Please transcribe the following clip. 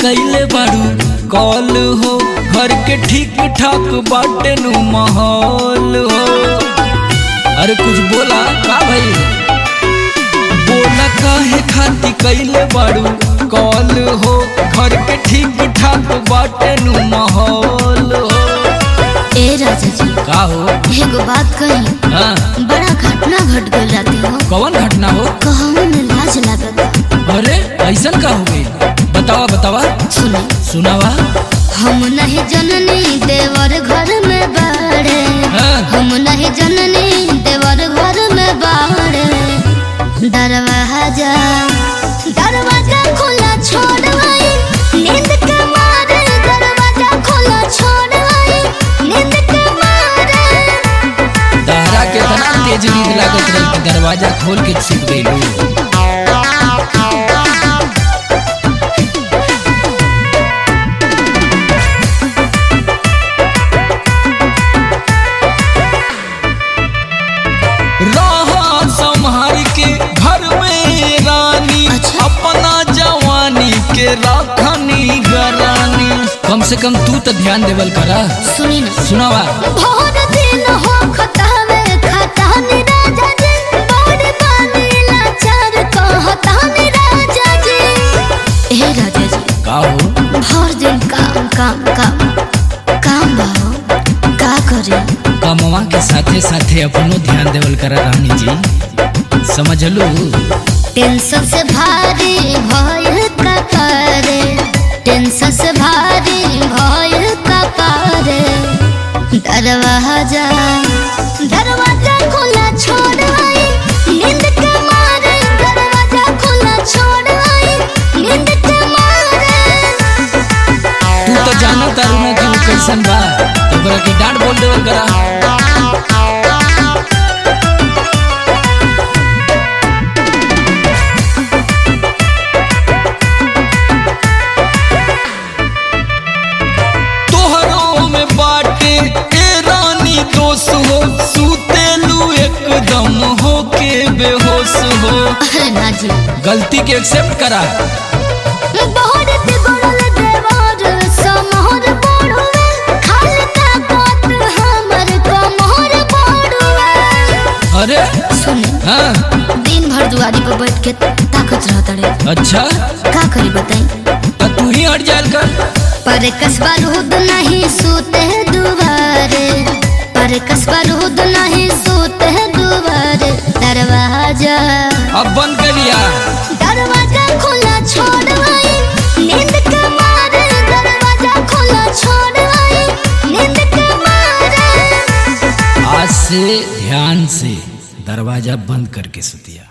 कैले बाड़ू कॉल हो, घर के ठीक ठाक बाटे नु माहौल हो। अरे कुछ बोला का भाई, बोला काहे खाती कैले बाड़ू कॉल हो, घर के ठीक ठाक बाटे नु माहौल हो। ए राजा जी का हो, एगो बात कही। हाँ बड़ा घटना घट गई राती हो। कौन घटना हो? कहूँ में लाज लागत। अरे ऐसन का हो गई, बतावा बतावा। सुने सुनावा। हम नहीं जननी देवर घर में बाड़े, हाँ। हम नहीं जननी देवर घर में बाड़े। दरवाजा दरवाजा खुला छोड़ आई, नींद के मारे दरवाजा खुला छोड़ आई, नींद के मारे। तारा के तना तेज नींद लागत रही कि दरवाजा खोल के सीख गई। राखनी गरानी, कम से कम तू तो ध्यान देवल करा। सुनी ना, सुनावा। भोर दिन हो खतावे खतानी राजा जी, बड़ी पानी लाचार कहतानी राजा जी। ए राजा जी का हो, भोर दिन काम काम काम काम बाहो, का करे? कामवा के साथे साथे अपनो ध्यान देवल करा रानी जी, समझलू। टेंशन से भारी भय का करे, टेंशन से भारी भय का करे। दरवाजा दरवाजा खुला छोड़ आई, नींद के मारे दरवाजा खुला छोड़ आई, नींद के मारे। तू तो जाना तारू ना कि वो कैसन बा, ओकरा के डांट बोल देवल करा। बेहोश हो। अरे ना जी, गलती के एक्सेप्ट करा। बहुत बिगड़ल देवर समहर बड़ुए, खाली का बात हमर कमहर बड़ुए। अरे सुने, हाँ, दिन भर दुआरी पर बैठ के ताकत रहता रे। अच्छा का करी बताई? तो तू ही हट जाल कर। पर कसबा रूद नहीं सूते दुआरे, पर कसबा रूद नहीं सूते दुआरे। दरवाजा अब बंद कर लिया, दरवाजा खुला छोड़ आई, नींद के मारे दरवाजा खुला छोड़ आई, नींद के मारे। आज से ध्यान से दरवाजा बंद करके सुतिया।